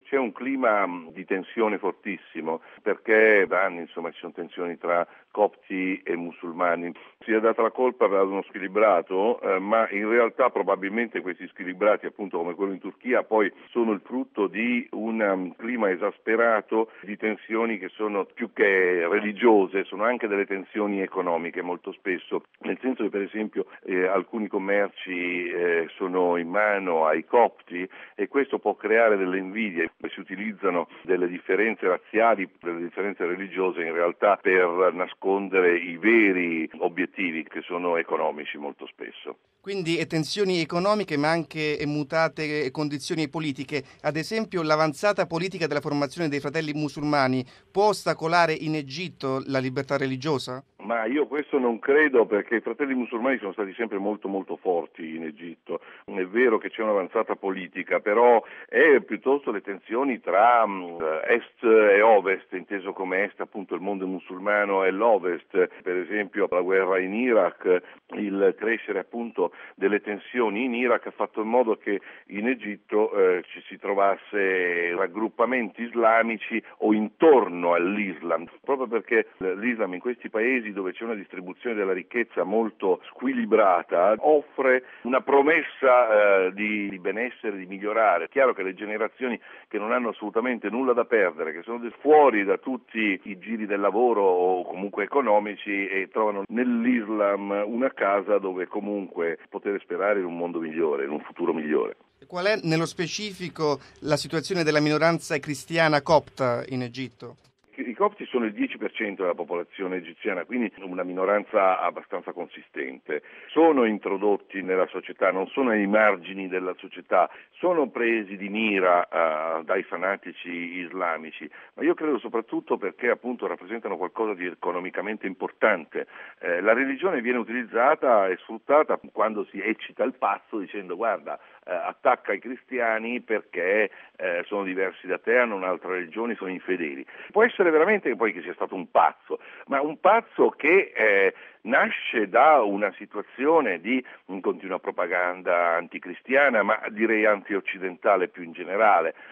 C'è un clima di tensione fortissimo perché da anni ci sono tensioni tra copti e musulmani. Si è data la colpa ad uno squilibrato, ma in realtà probabilmente questi squilibrati, appunto come quello in Turchia, poi sono il frutto di un clima esasperato di tensioni che sono più che religiose, sono anche delle tensioni economiche molto spesso, nel senso che per esempio alcuni commerci sono in mano ai copti e questo può creare delle invidie. Si utilizzano delle differenze razziali, delle differenze religiose in realtà per nascondere i veri obiettivi che sono economici molto spesso. Quindi tensioni economiche ma anche mutate condizioni politiche. Ad esempio l'avanzata politica della formazione dei fratelli musulmani può ostacolare in Egitto la libertà religiosa? Ma io questo non credo, perché i fratelli musulmani sono stati sempre molto molto forti in Egitto. È vero che c'è un'avanzata politica, però è piuttosto le tensioni tra est e ovest, inteso come est appunto il mondo musulmano e l'ovest, per esempio la guerra in Iraq, il crescere appunto delle tensioni in Iraq ha fatto in modo che in Egitto ci si trovasse raggruppamenti islamici o intorno all'Islam, proprio perché l'Islam in questi paesi dove c'è una distribuzione della ricchezza molto squilibrata offre una promessa di benessere, di migliorare. È chiaro che le generazioni che non hanno assolutamente nulla da perdere, che sono fuori da tutti i giri del lavoro o comunque economici e trovano nell'Islam una casa dove comunque poter sperare in un mondo migliore, in un futuro migliore. Qual è nello specifico la situazione della minoranza cristiana copta in Egitto? I copti sono il 10% della popolazione egiziana, quindi una minoranza abbastanza consistente. Sono introdotti nella società, non sono ai margini della società, sono presi di mira dai fanatici islamici, ma io credo soprattutto perché appunto rappresentano qualcosa di economicamente importante. La religione viene utilizzata e sfruttata quando si eccita il pazzo dicendo guarda, attacca i cristiani perché sono diversi da te, hanno un'altra religione, sono infedeli. Può essere veramente poi che sia stato un pazzo, ma un pazzo che nasce da una situazione di continua propaganda anticristiana, ma direi antioccidentale più in generale.